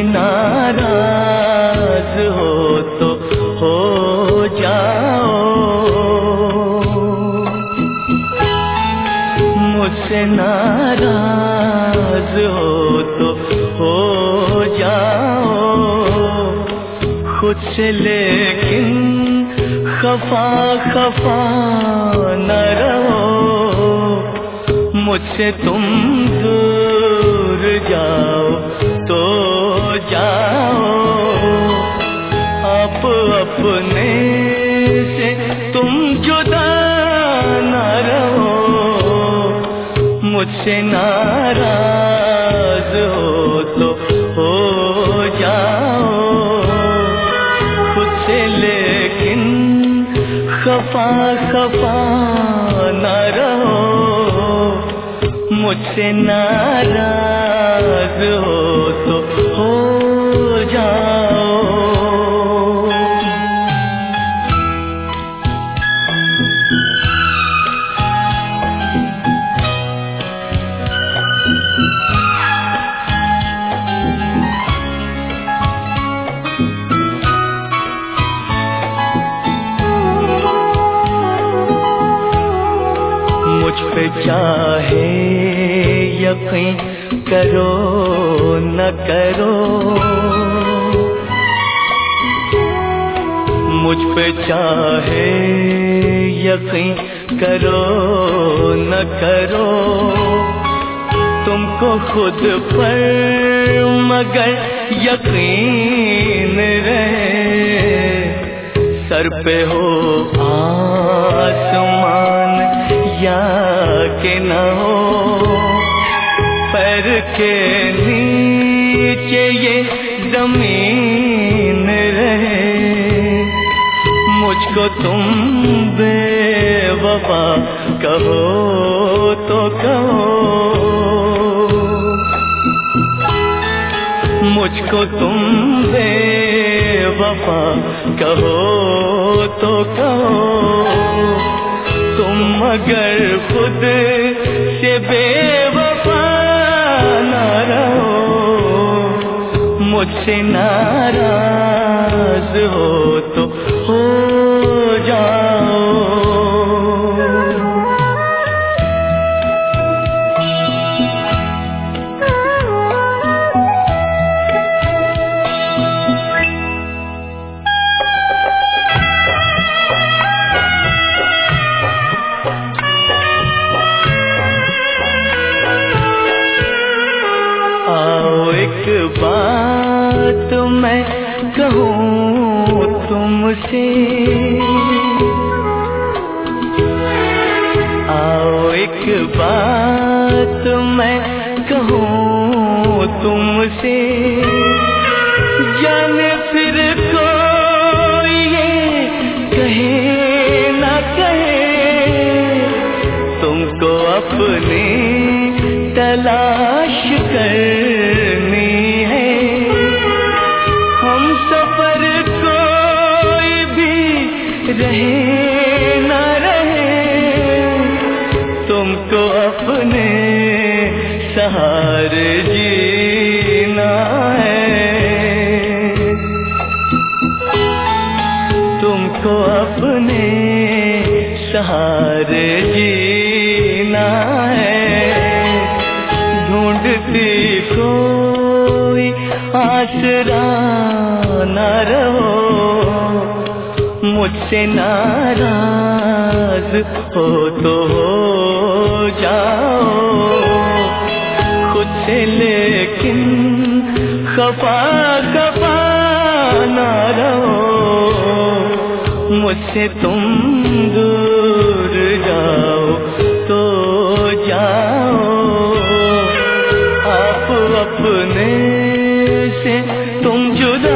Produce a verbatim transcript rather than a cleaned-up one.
नाराज हो तो हो जाओ, मुझसे नाराज हो तो हो जाओ खुद से, लेकिन खफा खफा न रहो, मुझसे तुम दूर जाओ तो जाओ, आप अपने से तुम जुदा न रहो, मुझसे नाराज हो तो हो जाओ खुद से, लेकिन खफा खफा न रहो, मुझसे नाराज हो तो हो जाओ। मुझ पे चाहे यकीन करो न करो, मुझ पे चाहे यकीन करो न करो, तुमको खुद पर मगर यकीन रहे, सर पे हो आसमान या के न हो, पैर के नीचे ये जमीन रहे, मुझको तुम बेवफा कहो तो कहो, मुझको तुम बेवफा कहो तो कहो, तुम मगर खुद से बेवफा न रहो, मुझसे नाराज हो तो हो जाओ। एक बात मैं कहूँ तुमसे, आओ एक बात मैं कहूँ तुमसे, जाने फिर कोई ये कहे ना कहे, तुमको अपनी तलाश करनी है, हम सफर कोई भी रहे न रहे, तुमको अपने सहारे जीना है, तुमको अपने सहारे जीना है, ढूंढती कोई आसरा न रहो, मुझसे नाराज हो तो हो जाओ खुद से, लेकिन खफा खफा न रहो, मुझसे तुम दूर जाओ तो जाओ, आप अपने से तुम जुदा